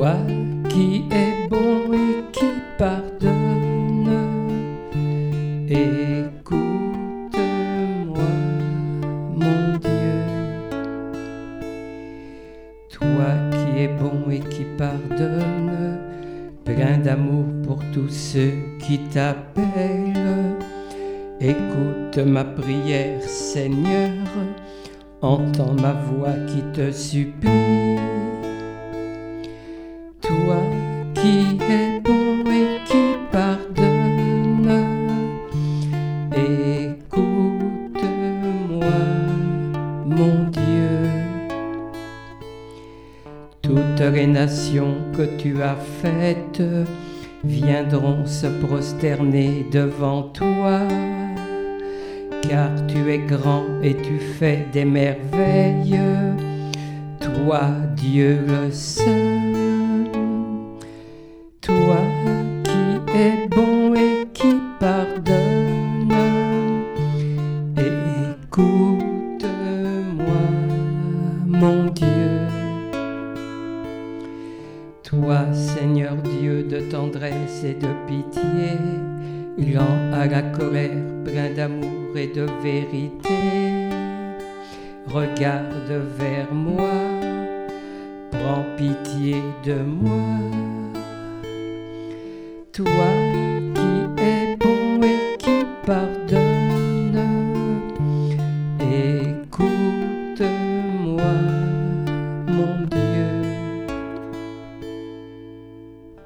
Toi qui es bon et qui pardonne, écoute-moi, mon Dieu. Toi qui es bon et qui pardonne, plein d'amour pour tous ceux qui t'appellent, écoute ma prière, Seigneur, entends ma voix qui te supplie. Toi qui es bon et qui pardonne, écoute-moi, mon Dieu. Toutes les nations que tu as faites viendront se prosterner devant toi, car tu es grand et tu fais des merveilles, toi Dieu le seul. Toi qui es bon et qui pardonne, écoute-moi, mon Dieu. Toi, Seigneur Dieu de tendresse et de pitié, lent à la colère, plein d'amour et de vérité, regarde vers moi, prends pitié de moi. Toi